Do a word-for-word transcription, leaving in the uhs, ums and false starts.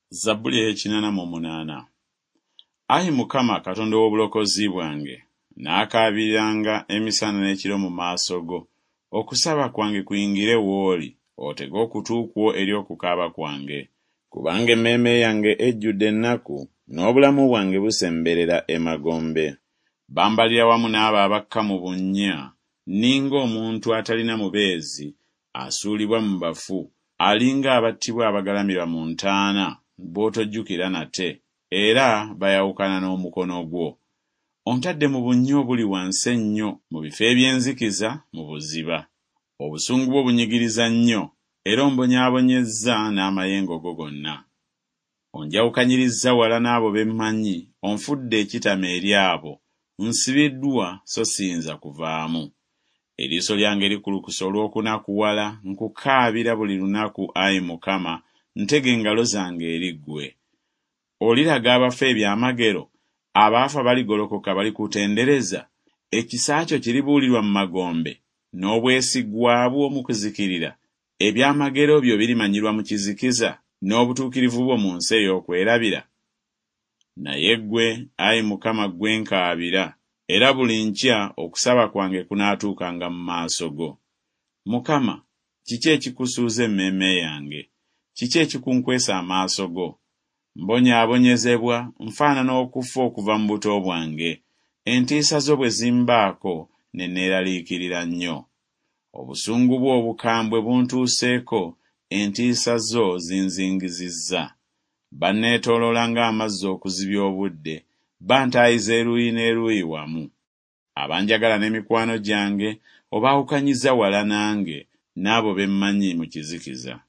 Zabbuli ey'ekinaana mu munaana. Ayi Mukama Katonda w'obulokozi bwange, naakaabiranga emisana n'ekiro mu maaso go, okusaba kwange kuyingire w'oli, otege okutu kwo eri okukaaba kwange. Kubanga emmeeme yange ejjudde ennaku, n'obulamu bwange busemberera emagombe. Bambalira wamu n'abo abakka mu bunnya, ninga omuntu atalina mubeezi, asuulibwa mu bafu, alinga abattibwa abagalamirwa mu ntaana, b'otojjukira nate, era bayawukana n'omukono gwo. Ontadde mu bunnya obuli wansi ennyo, mu bifo eby'enzikiza, mu buziba. Obusungu bwo bunyigiriza nnyo, era ombonyaabonyezza n'amayengo go gonna. Onjawukanyirizza wala n'abo be mmanyi, onfudde ekitama eri abo, nsibiddwa so siyinza kuvaamu. Eriiso lyange likulukusa olw'okunakuwala, nkukaabira buli lunaku, Ayi Mukama, ntega engalo zange eri ggwe. Oliraga abafu ebyamagero, abaafa baligolokoka balikutendereza, ekisa kyo kiribuulirwa mu magombe, n'obwesigwa bwo mu kuzikirira. Ebyamagero byo birimanyirwa mu kizikiza, n'obutuukirivu bwo mu nsi ey'okwerabira. Naye ggwe, Ayi Mukama, ggwe nkaabira, era buli nkya okusaba kwange kunaatuukanga mu maaso go. Mukama, kiki ekikusuuza emmeeme yange? Kiki ekikunkwesa amaaso go? Mbonyaabonyezebwa, nfaanana okufa okuva mu buto bwange. Entiisa zo bwe zimbaako, ne neeraliikirira nnyo. Obusungu bwo obukambwe buntuuseeko, entiisa zo zinzingizizza. Banneetooloola ng'amazzi okuzibya obudde, bantaayiza eruuyi n'eruuyi wamu. Abanjagala n'emikwano gyange obaawukanyizza wala nange, n'abo be mmanyi mu kizikiza.